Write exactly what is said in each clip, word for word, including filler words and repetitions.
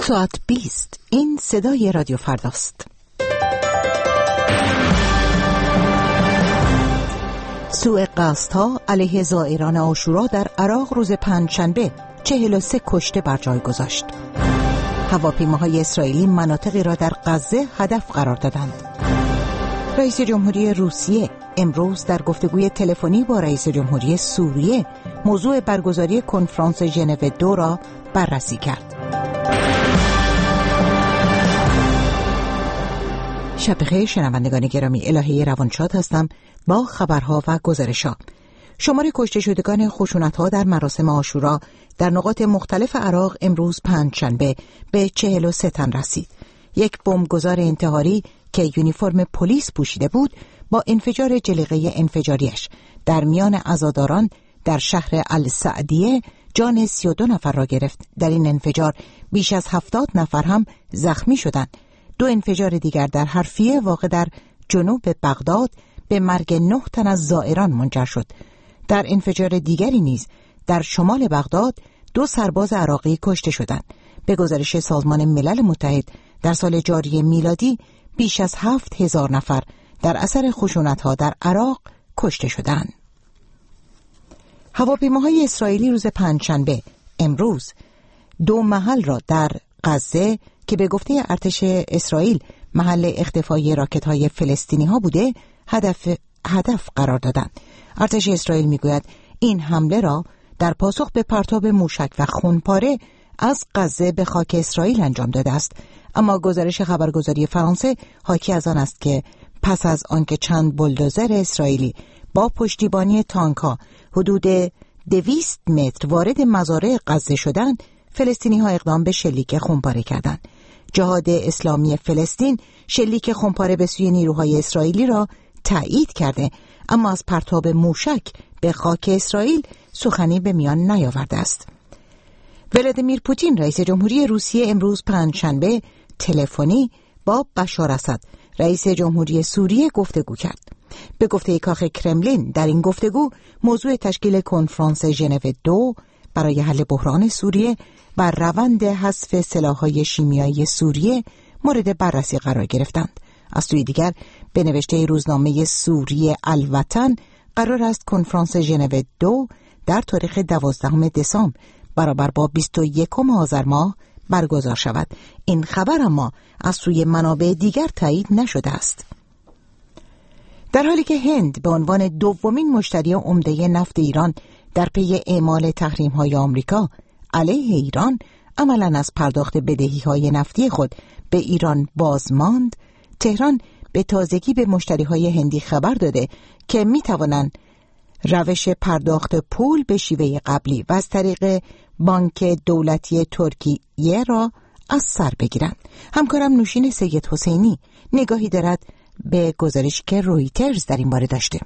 ساعت بیست. این صدای رادیو فرداست. سوء قصدها علیه زائران عاشورا در عراق روز پنجشنبه چهل و سه کشته بر جای گذاشت. هواپیماهای اسرائیلی مناطقی را در غزه هدف قرار دادند. رئیس جمهوری روسیه امروز در گفتگوی تلفنی با رئیس جمهوری سوریه موضوع برگزاری کنفرانس ژنو دو را بررسی کرد. شب بخیر شنوندگان گرامی، الهه روانشاد هستم با خبرها و گزارش‌ها. شمار کشته شدگان خشونت‌ها در مراسم عاشورا در نقاط مختلف عراق امروز پنجشنبه به چهل و سه تن رسید. یک بمبگذار انتحاری که یونیفرم پلیس پوشیده بود با انفجار جلیقه انفجاریش در میان عزاداران در شهر السعدیه جان سی و دو نفر را گرفت. در این انفجار بیش از هفتاد نفر هم زخمی شدند. دو انفجار دیگر در حرفیه واقع در جنوب بغداد به مرگ نه تن از زائران منجر شد. در انفجار دیگری نیز در شمال بغداد دو سرباز عراقی کشته شدند. به گزارش سازمان ملل متحد در سال جاری میلادی بیش از هفت هزار نفر در اثر خشونت‌ها در عراق کشته شدند. هواپیماهای اسرائیلی روز پنجشنبه امروز دو محل را در غزه که به گفته ارتش اسرائیل محل اختفای راکت‌های فلسطینی‌ها بوده هدف هدف قرار دادند. ارتش اسرائیل میگوید این حمله را در پاسخ به پرتاب موشک و خونپاره از غزه به خاک اسرائیل انجام داده است. اما گزارش خبرگزاری فرانسه حاکی از آن است که پس از آنکه چند بولدوزر اسرائیلی با پشتیبانی تانک‌ها حدود دویست متر وارد مزارع غزه شدند، فلسطینی‌ها اقدام به شلیک خونپاره کردند. جهاد اسلامی فلسطین شلیک خونپاره به سوی نیروهای اسرائیلی را تایید کرده، اما از پرتاب موشک به خاک اسرائیل سخنی به میان نیاورده است. ولادیمیر پوتین رئیس جمهوری روسیه امروز پنجشنبه تلفنی با بشار اسد رئیس جمهوری سوریه گفتگو کرد. به گفته کاخ کرملین در این گفتگو موضوع تشکیل کنفرانس ژنو دو برای حل بحران سوریه و روند حذف سلاح‌های شیمیایی سوریه مورد بررسی قرار گرفتند. از سوی دیگر به نوشته روزنامه سوریه الوطن قرار است کنفرانس ژنو دو در تاریخ دوازدهم دسامبر برابر با بیست و یکم آذر ماه برگزار شود. این خبر اما از سوی منابع دیگر تایید نشده است. در حالی که هند به عنوان دومین مشتری عمده نفت ایران در پی اعمال تحریم‌های آمریکا علیه ایران عملاً از پرداخت بدهی‌های نفتی خود به ایران بازماند، تهران به تازگی به مشتری‌های هندی خبر داده که می‌توانند روش پرداخت پول به شیوه قبلی و از طریق بانک دولتی ترکیه را از سر بگیرند. همکارم نوشین سید حسینی نگاهی دارد به گزارشی که رویترز در این باره داشته.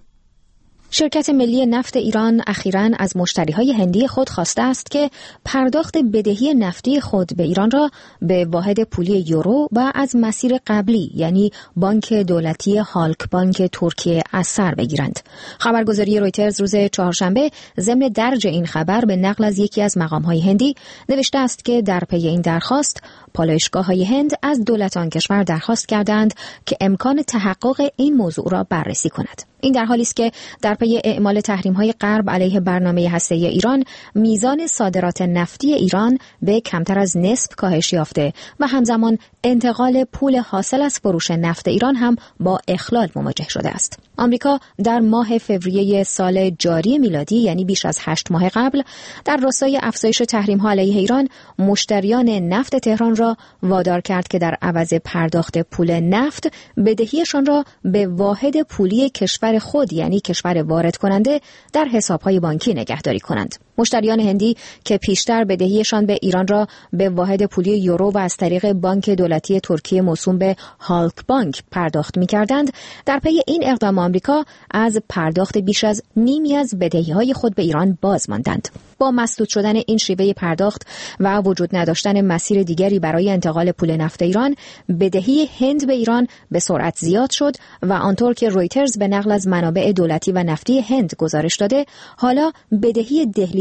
شرکت ملی نفت ایران اخیراً از مشتریهای هندی خود خواسته است که پرداخت بدهی نفتی خود به ایران را به واحد پولی یورو و از مسیر قبلی یعنی بانک دولتی هالک بانک ترکیه از سر بگیرند. خبرگزاری رویترز روز چهارشنبه ضمن درج این خبر به نقل از یکی از مقام‌های هندی نوشته است که در پی این درخواست پالایشگاه‌های هند از دولت آن کشور درخواست کردند که امکان تحقق این موضوع را بررسی کند. این در حالی است که در پی اعمال تحریم‌های غرب علیه برنامه هسته‌ای ایران، میزان صادرات نفتی ایران به کمتر از نصف کاهش یافته و همزمان انتقال پول حاصل از فروش نفت ایران هم با اخلال مواجه شده است. آمریکا در ماه فوریه سال جاری میلادی یعنی بیش از هشت ماه قبل در راستای افزایش تحریم‌ها علیه ایران مشتریان نفت تهران را وادار کرد که در عوض پرداخت پول نفت بدهیشان را به واحد پولی کشور خود یعنی کشور وارد کننده در حساب‌های بانکی نگهداری کنند. مشتریان هندی که پیشتر بدهیشان به ایران را به واحد پولی یورو و از طریق بانک دولتی ترکیه موسوم به هالک بانک پرداخت می‌کردند، در پی این اقدام آمریکا از پرداخت بیش از نیمی از بدهی‌های خود به ایران باز ماندند. با مسدود شدن این شیوه پرداخت و وجود نداشتن مسیر دیگری برای انتقال پول نفت ایران، بدهی هند به ایران به سرعت زیاد شد و آنطور که رویترز به نقل از منابع دولتی و نفتی هند گزارش داده، حالا بدهی دهلی به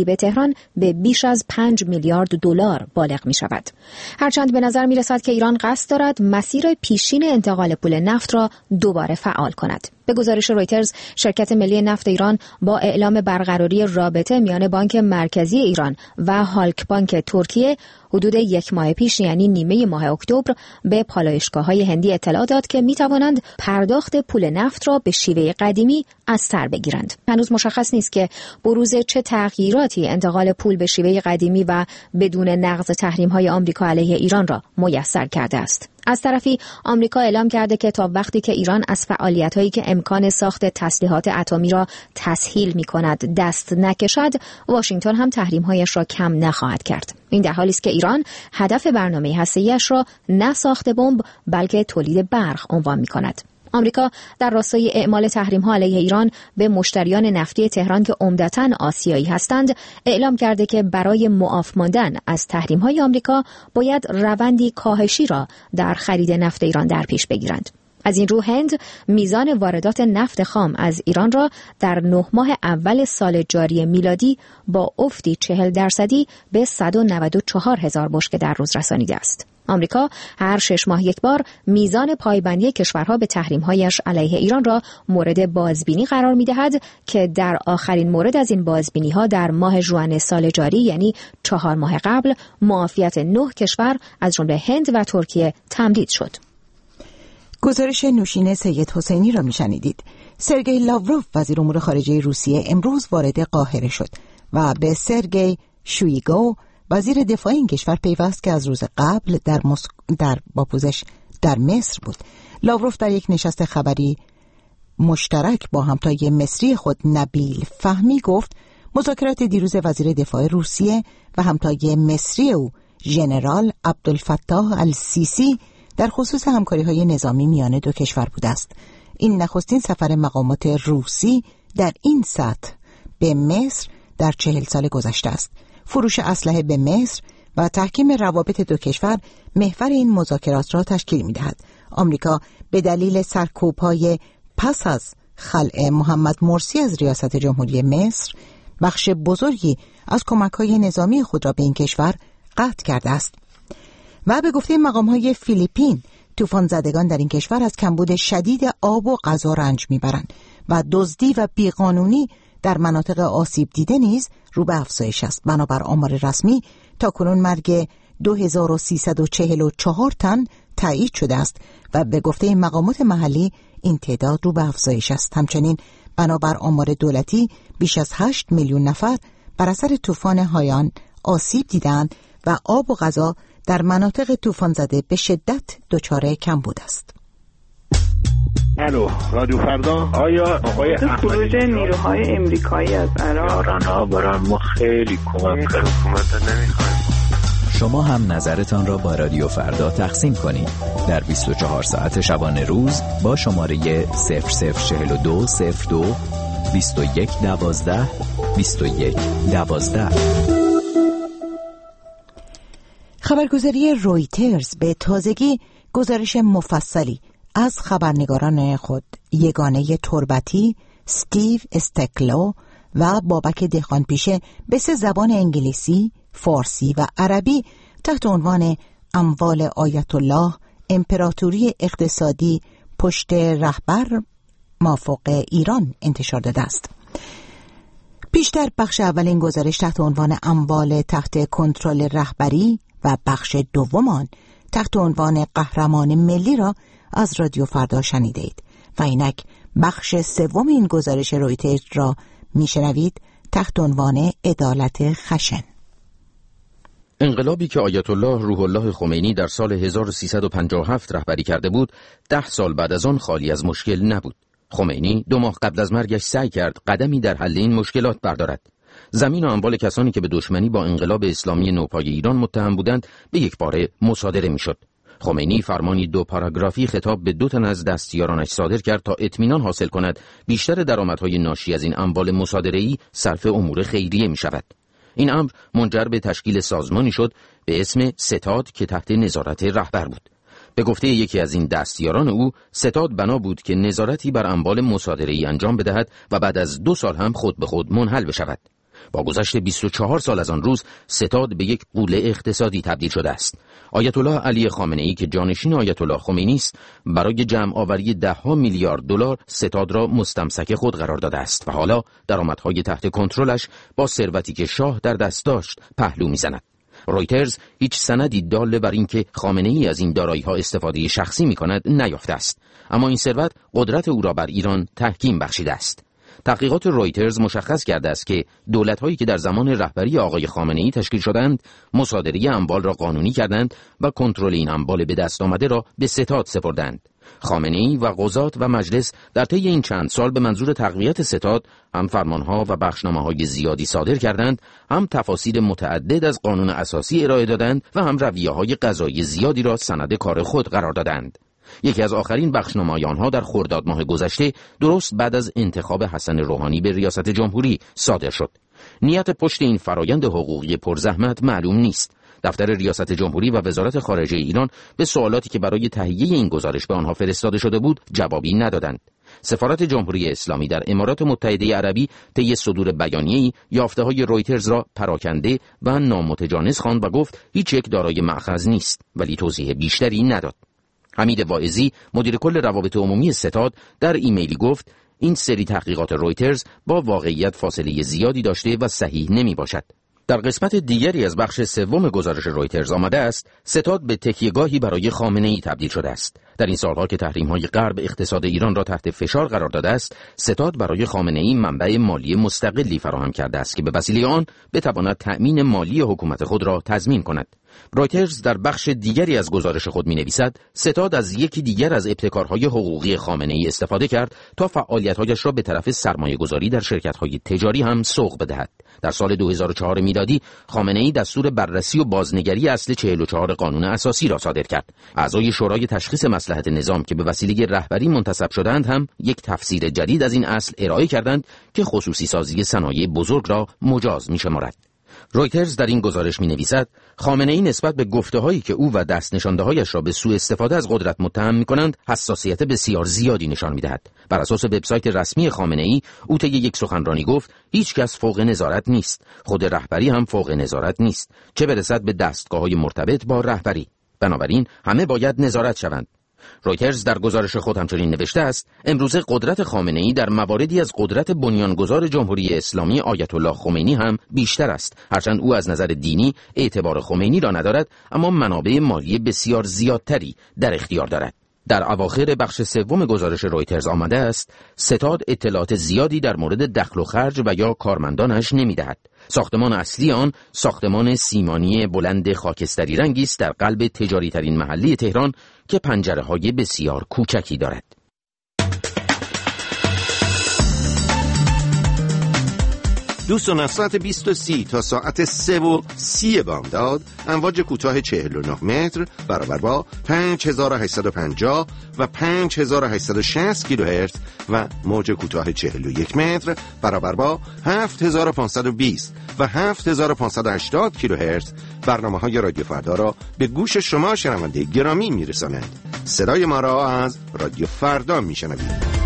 جیب تهران به بیش از پنج میلیارد دلار بالغ می شود. هرچند به نظر می رسد که ایران قصد دارد مسیر پیشین انتقال پول نفت را دوباره فعال کند. به گزارش رویترز، شرکت ملی نفت ایران با اعلام برقراری رابطه میان بانک مرکزی ایران و هالک بانک ترکیه حدود یک ماه پیش، یعنی نیمه ماه اکتبر، به پالایشگاه‌های هندی اطلاع داد که می‌توانند پرداخت پول نفت را به شیوه قدیمی از سر بگیرند. هنوز مشخص نیست که بروز چه تغییراتی انتقال پول به شیوه قدیمی و بدون نقض تحریم‌های آمریکا علیه ایران را میسر کرده است. از طرفی آمریکا اعلام کرده که تا وقتی که ایران از فعالیت‌هایی که امکان ساخت تسلیحات اتمی را تسهیل می‌کند دست نکشد، واشنگتن هم تحریم‌هایش را کم نخواهد کرد. این در حالی است که ایران هدف برنامه هسته‌ایش را نه ساخت بمب بلکه تولید برق عنوان می‌کند. آمریکا در راستای اعمال تحریم‌ها علیه ایران به مشتریان نفتی تهران که عمدتاً آسیایی هستند اعلام کرده که برای معاف ماندن از تحریم‌های آمریکا باید روندی کاهشی را در خرید نفت ایران در پیش بگیرند. از این رو هند میزان واردات نفت خام از ایران را در نه ماه اول سال جاری میلادی با افتی چهل درصدی به صد و نود و چهار هزار بشکه در روز رسانیده است. آمریکا هر شش ماه یک بار میزان پایبندی کشورها به تحریم‌هایش علیه ایران را مورد بازبینی قرار می‌دهد که در آخرین مورد از این بازبینی‌ها در ماه ژوئن سال جاری، یعنی چهار ماه قبل، معافیت نه کشور از جمله هند و ترکیه تمدید شد. گزارش نوشین سید حسینی را می‌شنیدید. سرگئی لاوروف وزیر امور خارجه روسیه امروز وارد قاهره شد و به سرگئی شویگو وزیر دفاع این کشور پیوست که از روز قبل در مسک... در باپوزش در مصر بود. لاوروف در یک نشست خبری مشترک با همتای مصری خود نبیل فهمی گفت مذاکرات دیروز وزیر دفاع روسیه و همتای مصری او ژنرال عبدالفتاح السیسی در خصوص همکاری‌های نظامی میان دو کشور بوده است. این نخستین سفر مقامات روسی در این سطح به مصر در چهل سال گذشته است. فروش اسلحه به مصر و تحکیم روابط دو کشور محور این مذاکرات را تشکیل می‌دهد. آمریکا به دلیل سرکوب‌های پس از خلع محمد مرسی از ریاست جمهوری مصر بخش بزرگی از کمک‌های نظامی خود را به این کشور قطع کرده است. و به گفته مقام‌های فیلیپین، طوفان زدگان در این کشور از کمبود شدید آب و غذا رنج می‌برند و دزدی و بیقانونی در مناطق آسیب دیده نیز رو به افزایش است. بنابر آمار رسمی تاکنون مرگ دو هزار و سیصد و چهل و چهار تن تایید شده است و به گفته مقامات محلی این تعداد رو به افزایش است. همچنین بنابر آمار دولتی بیش از هشت میلیون نفر بر اثر طوفان هایان آسیب دیدند و آب و غذا در مناطق طوفان زده به شدت دچار کمبود است. الو رادیو فردا. آیا آقای خروج نیروهای امریکایی از عراق یاران‌ها برای ما خیلی کمک کرد. حکومت نمیخوایم. شما هم نظرتان را با رادیو فردا تقسیم کنید در بیست و چهار ساعت شبانه روز با شماره صفر صفر چهل و دو صفر دو بیست و یک دوازده بیست و یک دوازده. خبرگزاری رویترز به تازگی گزارش مفصلی از خبرنگاران خود یگانه تربتی، استیو استکلو و بابک دهقانپیشه به سه زبان انگلیسی، فارسی و عربی تحت عنوان اموال آیت الله، امپراتوری اقتصادی پشت رهبر مافوق ایران انتشار داده است. پیشتر بخش اول این گزارش تحت عنوان اموال تحت کنترل رهبری و بخش دوم آن تحت عنوان قهرمان ملی را از رادیو فردا شنیده اید و اینک بخش سوم این گزارش رویترز را میشنوید تحت عنوان عدالت خشن. انقلابی که آیت الله روح الله خمینی در سال هزار و سیصد و پنجاه و هفت رهبری کرده بود، ده سال بعد از آن خالی از مشکل نبود. خمینی دو ماه قبل از مرگش سعی کرد قدمی در حل این مشکلات بردارد. زمین و اموال کسانی که به دشمنی با انقلاب اسلامی نوپای ایران متهم بودند به یک باره مصادره میشد. خمینی فرمانی دو پاراگرافی خطاب به دو تن از دستیارانش صادر کرد تا اطمینان حاصل کند بیشتر درآمدهای ناشی از این اموال مصادره‌ای صرف امور خیریه می شود. این امر منجر به تشکیل سازمانی شد به اسم ستاد که تحت نظارت رهبر بود. به گفته یکی از این دستیاران او، ستاد بنا بود که نظارتی بر اموال مصادره‌ای انجام بدهد و بعد از دو سال هم خود به خود منحل بشود. با گذشت بیست و چهار سال از آن روز ستاد به یک غوله اقتصادی تبدیل شده است. آیت الله علی خامنه‌ای که جانشین آیت الله خمینی است، برای جمع آوری ده ها میلیارد دلار ستاد را مستمسک خود قرار داده است و حالا درآمدهای تحت کنترلش با ثروتی که شاه در دست داشت پهلو می‌زند. رویترز هیچ سندی دال بر اینکه خامنه‌ای از این دارایی‌ها استفاده شخصی می‌کند نیافته است، اما این ثروت قدرت او را بر ایران تحکیم بخشیده است. تحقیقات رویترز مشخص کرده است که دولت‌هایی که در زمان رهبری آقای خامنه‌ای تشکیل شدند، مصادره اموال را قانونی کردند و کنترل این اموال به دست آمده را به ستاد سپردند. خامنه‌ای و قضات و مجلس در طی این چند سال به منظور تقویت ستاد هم فرمانها و بخشنامه‌های زیادی صادر کردند، هم تفاسیر متعدد از قانون اساسی ارائه دادند و هم رویه‌های قضایی زیادی را سند کار خود قرار دادند. یکی از آخرین بخشنامه‌های آنها در خرداد ماه گذشته، درست بعد از انتخاب حسن روحانی به ریاست جمهوری صادر شد. نیت پشت این فرایند حقوقی پرزحمت معلوم نیست. دفتر ریاست جمهوری و وزارت خارجه ایران به سوالاتی که برای تهیه این گزارش به آنها فرستاده شده بود جوابی ندادند. سفارت جمهوری اسلامی در امارات متحده عربی طی صدور بیانیه‌ای یافته‌های رویترز را پراکنده و نامتجانس خواند و گفت هیچ یک دارای مأخذ نیست، ولی توضیح بیشتری نداد. حمید واعظی مدیر کل روابط عمومی ستاد در ایمیلی گفت این سری تحقیقات رویترز با واقعیت فاصله زیادی داشته و صحیح نمی باشد. در قسمت دیگری از بخش سوم گزارش رویترز آمده است ستاد به تکیهگاهی برای خامنه‌ای تبدیل شده است. در این سالها که تحریم‌های غرب اقتصاد ایران را تحت فشار قرار داده است، ستاد برای خامنه‌ای منبع مالی مستقلی فراهم کرده است که به وسیله آن بتواند تأمین مالی حکومت خود را تضمین کند. رویترز در بخش دیگری از گزارش خود می‌نویسد ستاد از یکی دیگر از ابتکارهای حقوقی خامنه‌ای استفاده کرد تا فعالیت‌هایش را به طرف سرمایه‌گذاری در شرکت‌های تجاری هم سوق بدهد. در سال دو هزار و چهار میلادی خامنه‌ای دستور بررسی و بازنگری اصل چهل و چهار قانون اساسی را صادر کرد. اعضای شورای تشخیص مصلحت نظام که به وسیله رهبری منتصب شدند هم یک تفسیر جدید از این اصل ارائه کردند که خصوصی سازی صنایع بزرگ را مجاز می‌شمارد. رویترز در این گزارش می‌نویسد خامنه‌ای نسبت به گفته‌هایی که او و دست نشانده‌هایش را به سوء استفاده از قدرت متهم می‌کنند حساسیت بسیار زیادی نشان می‌دهد. بر اساس وبسایت رسمی خامنه‌ای او طی یک سخنرانی گفت هیچ کس فوق نظارت نیست، خود رهبری هم فوق نظارت نیست، چه برسد به دستگاه‌های مرتبط با رهبری. بنابراین همه باید نظارت شوند. رویترز در گزارش خود همچنین نوشته است امروزه قدرت خامنه‌ای در مواردی از قدرت بنیانگذار جمهوری اسلامی آیت الله خمینی هم بیشتر است، هرچند او از نظر دینی اعتبار خمینی را ندارد، اما منابع مالی بسیار زیادتری در اختیار دارد. در اواخر بخش سوم گزارش رویترز آمده است ستاد اطلاعات زیادی در مورد دخل و خرج و یا کارمندانش نمی‌دهد. ساختمان اصلی آن ساختمان سیمانی بلند خاکستری رنگی است در قلب تجاری ترین محله تهران که پنجره‌های بسیار کوچکی دارد. دوستان از ساعت بیست و سی تا ساعت سه و سی بامداد امواج کوتاه چهل و نه متر برابر با پنج هزار و هشتصد و پنجاه و پنج هزار و هشتصد و شصت کیلوهرتز و موج کوتاه چهل و یک متر برابر با هفت هزار و پانصد و بیست و هفت هزار و پانصد و هشتاد کیلوهرتز برنامه‌های رادیو فردا را به گوش شما شنونده گرامی میرسانند. صدای ما را از رادیو فردا میشنوید.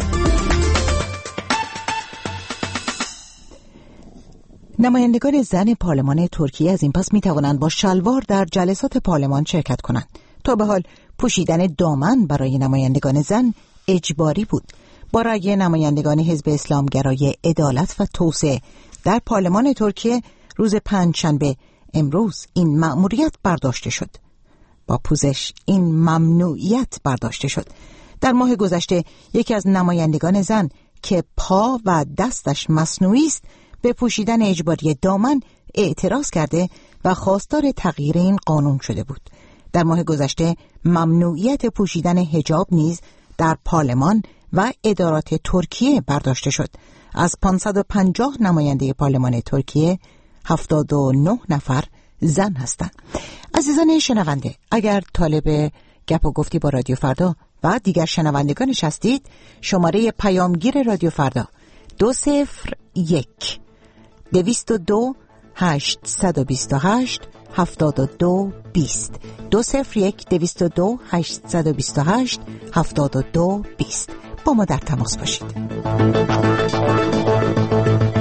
نمایندگان زن پارلمان ترکیه از این پس می توانند با شلوار در جلسات پارلمان شرکت کنند. تا به حال پوشیدن دامن برای نمایندگان زن اجباری بود. با رأی نمایندگان حزب اسلامگرای عدالت و توسعه در پارلمان ترکیه روز پنجشنبه امروز این مأموریت برداشته شد. با پوزش این ممنوعیت برداشته شد. در ماه گذشته یکی از نمایندگان زن که پا و دستش مصنوعی است به پوشیدن اجباری دامن اعتراض کرده و خواستار تغییر این قانون شده بود. در ماه گذشته ممنوعیت پوشیدن حجاب نیز در پارلمان و ادارات ترکیه برداشته شد. از پانصد و پنجاه نماینده پارلمان ترکیه هفتاد و نه نفر زن هستند. عزیزان شنونده، اگر طالب گپ و گفتی با رادیو فردا و دیگر شنوندگانش هستید، شماره پیامگیر رادیو فردا دو صفر یک دویست و دو هشتصد و بیست و هشت هفتاد و دو بیست دو صفر یک دویست و دو هشتصد و بیست و هشت هفتاد و دو بیست با ما در تماس باشید.